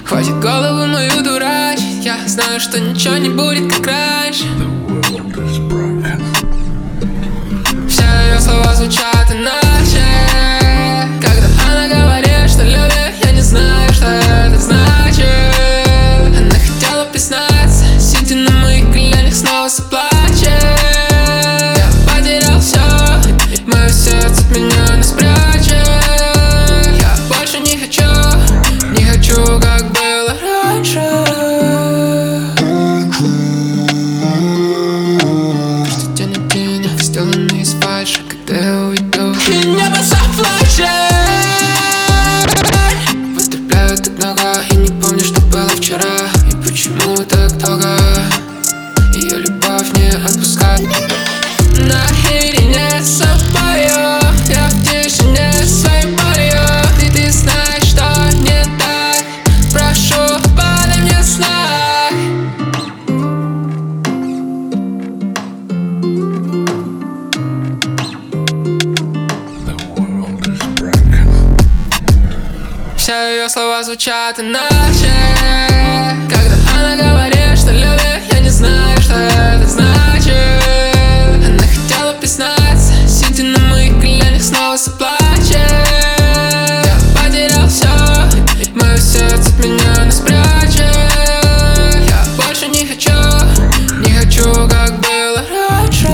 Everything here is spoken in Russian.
Хватит голову мою дурачить. Я знаю, что ничего не будет как раньше. Все ее слова звучат иначе. Когда она говорит, что любит, я не знаю, что это значит. Она хотела признаться, сидя на моих коленях, снова заплачет. Я потерял все, мое сердце от меня не спрячет. Я больше не хочу, как было раньше. Каждый день на день, сделанный из фальши. Когда я уйду, и небо заплачет. Поздравляю так много, и не помню, что было вчера. И почему так долго ее любовь не отпускает. Наедине с собою, я в тишине своей болью. Ты знаешь, что не так. Прошу, подай мне знак. Все ее слова звучат иначе. Когда она говорит, что любит, я не знаю, что это значит. Она хотела признаться, сидя на моих коленях, снова заплачет. Я потерял все, мое сердце от меня не спрячет. Я больше не хочу, как было раньше.